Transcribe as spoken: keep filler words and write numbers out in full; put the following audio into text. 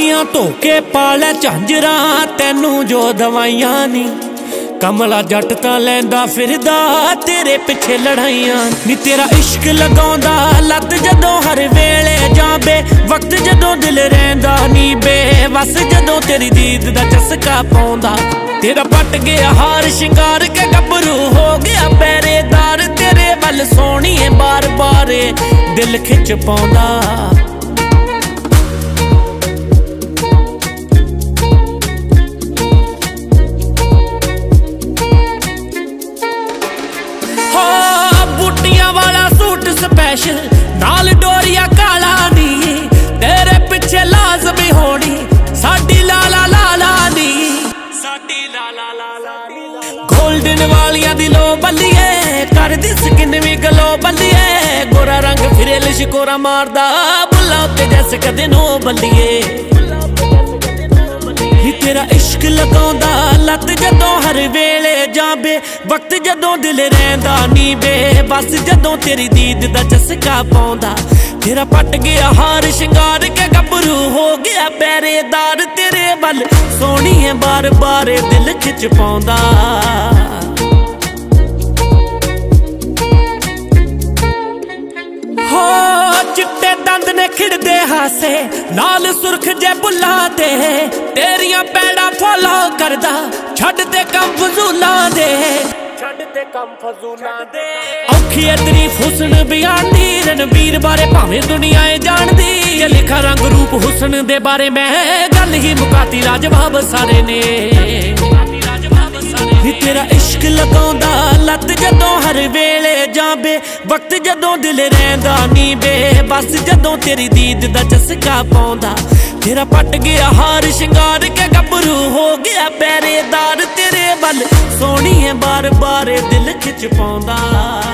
साड़ियां धो के पालै झांजरा तैनू जो दवाइयां नी कमला जट तां लैंदा फिरदा तेरे पिछे लड़ाइयां नी। तेरा इश्क लगाउंदा लत जदों हर वेले जाबे वक्त जदों दिल रहिंदा नी बेवस जदों तेरी दीद दा चस्का पाउंदा। तेरा पट गया हार शिंगार के गभरू हो गया पहरेदार तेरे वल सोहणीए बार बार दिल खिच पाउंदा। स्पेशल नाल डोरिया काला नी तेरे पिछे लाज़मी होनी साडी लाला लाला नी साडी लाला लाला नी। गोल्डन वालियां दी लो बल्लिए कर दी स्किन भी गलो बल्लिए गोरा रंग फिरे लिशकोरा मारदा बुल्ला उत्ते जैसे कदे नो बल्लिए। तेरा इश्क लगाउंदा लत जदों हर वेले जाबे वक्त जदों दिल रहिंदा नी बेबस जदों तेरी दीद दा चस्का पाउंदा। तेरा पट गया हार शिंगार के गभरू हो गया पहरेदार तेरे वल सोहणीए बार बार दिल खिच पाउंदा। हो चिट्टे दंद ने खिड़दे हासे नाल सुरख जे बुल्ला ते तेरियां पैड़ा फॉलो करदा छड्ड ते कम फजूलां दे छड्ड ते कम फजूलां दे। औखी है तरीफ हुस्न बयान दी रणबीर बारे भावें दुनिया जानदी लिखा रंग रूप हुस्न दे बारे मैं गल ही मुकाती लाजवाब सारे ने। तेरा इश्क लगाउंदा लत जदों हर वेले जाबे वक्त जदों दिल रहिंदा नी बेबस जदों तेरी दीद दा चस्का पाउंदा। तेरा पट गया हार शिंगार के गभरू हो गया पहरेदार तेरे वल सोहणीए बार बार दिल खिच पाउंदा।